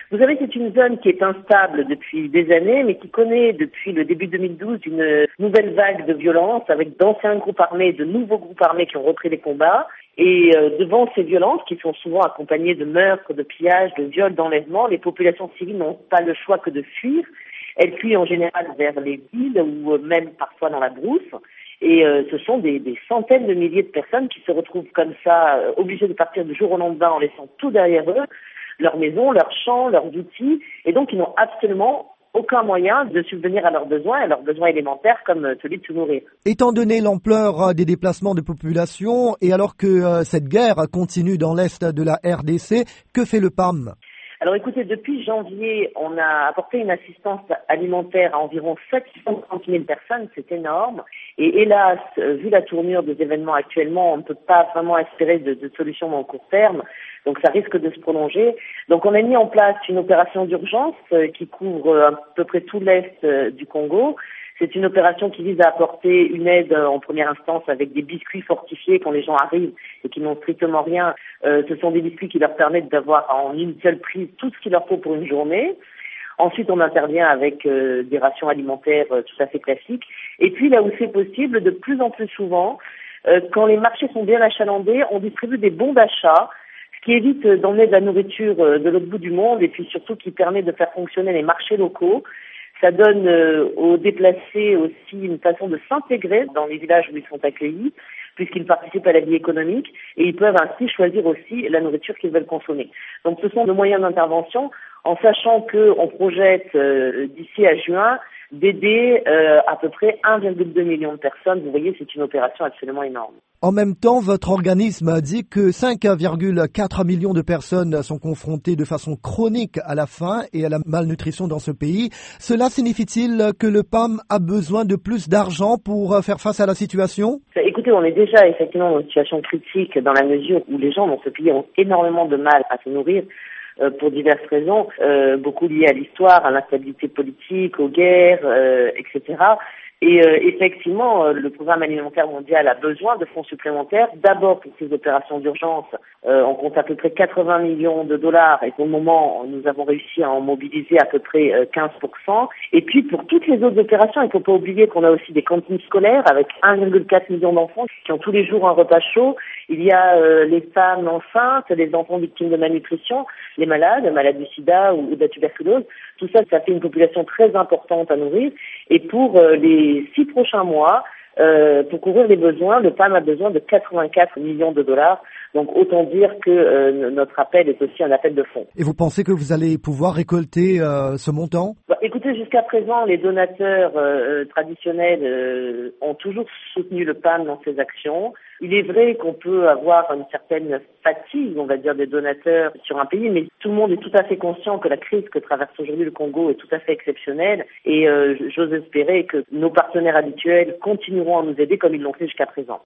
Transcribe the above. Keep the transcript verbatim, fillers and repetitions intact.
Vous savez, c'est une zone qui est instable depuis des années, mais qui connaît depuis le début deux mille douze une nouvelle vague de violence avec d'anciens groupes armés, de nouveaux groupes armés qui ont repris les combats. Et euh, devant ces violences, qui sont souvent accompagnées de meurtres, de pillages, de viols, d'enlèvements, les populations civiles n'ont pas le choix que de fuir. Elles fuient en général vers les villes ou euh, même parfois dans la brousse. Et euh, ce sont des, des centaines de milliers de personnes qui se retrouvent comme ça, euh, obligées de partir du jour au lendemain en laissant tout derrière eux, leurs maisons, leurs champs, leurs outils, et donc ils n'ont absolument aucun moyen de subvenir à leurs besoins, à leurs besoins élémentaires comme euh, celui de se nourrir. Étant donné l'ampleur euh, des déplacements de population et alors que euh, cette guerre continue dans l'est de la R D C, que fait le P A M ? Alors écoutez, depuis janvier, on a apporté une assistance alimentaire à environ sept cent trente mille personnes, c'est énorme. Et hélas, vu la tournure des événements actuellement, on ne peut pas vraiment espérer de, de solution dans le court terme, donc ça risque de se prolonger. Donc on a mis en place une opération d'urgence euh, qui couvre euh, à peu près tout l'est euh, du Congo. C'est une opération qui vise à apporter une aide en première instance avec des biscuits fortifiés quand les gens arrivent et qui n'ont strictement rien. Euh, ce sont des biscuits qui leur permettent d'avoir en une seule prise tout ce qu'il leur faut pour une journée. Ensuite, on intervient avec euh, des rations alimentaires euh, tout à fait classiques. Et puis, là où c'est possible, de plus en plus souvent, euh, quand les marchés sont bien achalandés, on distribue des bons d'achat, ce qui évite d'emmener de la nourriture euh, de l'autre bout du monde et puis surtout qui permet de faire fonctionner les marchés locaux. Ça donne euh, aux déplacés aussi une façon de s'intégrer dans les villages où ils sont accueillis, puisqu'ils participent à la vie économique et ils peuvent ainsi choisir aussi la nourriture qu'ils veulent consommer. Donc ce sont de moyens d'intervention, en sachant qu'on projette euh, d'ici à juin d'aider euh, à peu près un virgule deux million de personnes. Vous voyez, c'est une opération absolument énorme. En même temps, votre organisme dit que cinq virgule quatre millions de personnes sont confrontées de façon chronique à la faim et à la malnutrition dans ce pays. Cela signifie-t-il que le P A M a besoin de plus d'argent pour faire face à la situation ? Écoutez, on est déjà effectivement dans une situation critique dans la mesure où les gens dans ce pays ont énormément de mal à se nourrir. Euh, pour diverses raisons, euh, beaucoup liées à l'histoire, à l'instabilité politique, aux guerres, euh, et cetera. Et euh, effectivement, euh, le programme alimentaire mondial a besoin de fonds supplémentaires. D'abord pour ces opérations d'urgence, euh, on compte à peu près quatre-vingts millions de dollars et pour le moment, nous avons réussi à en mobiliser à peu près euh, quinze pour cent. Et puis pour toutes les autres opérations, il ne faut pas oublier qu'on a aussi des cantines scolaires avec un virgule quatre million d'enfants qui ont tous les jours un repas chaud. Il y a euh, les femmes enceintes, les enfants victimes de malnutrition, les malades, malades du sida ou, ou de la tuberculose. Tout ça, ça fait une population très importante à nourrir. Et pour euh, les six prochains mois, euh, pour couvrir les besoins, le P A M a besoin de quatre-vingt-quatre millions de dollars. Donc autant dire que euh, notre appel est aussi un appel de fonds. Et vous pensez que vous allez pouvoir récolter euh, ce montant ? Bah, écoutez, jusqu'à présent, les donateurs euh, traditionnels euh, ont toujours soutenu le P A M dans ses actions. Il est vrai qu'on peut avoir une certaine fatigue, on va dire, des donateurs sur un pays, mais tout le monde est tout à fait conscient que la crise que traverse aujourd'hui le Congo est tout à fait exceptionnelle et euh, j'ose espérer que nos partenaires habituels continueront à nous aider comme ils l'ont fait jusqu'à présent.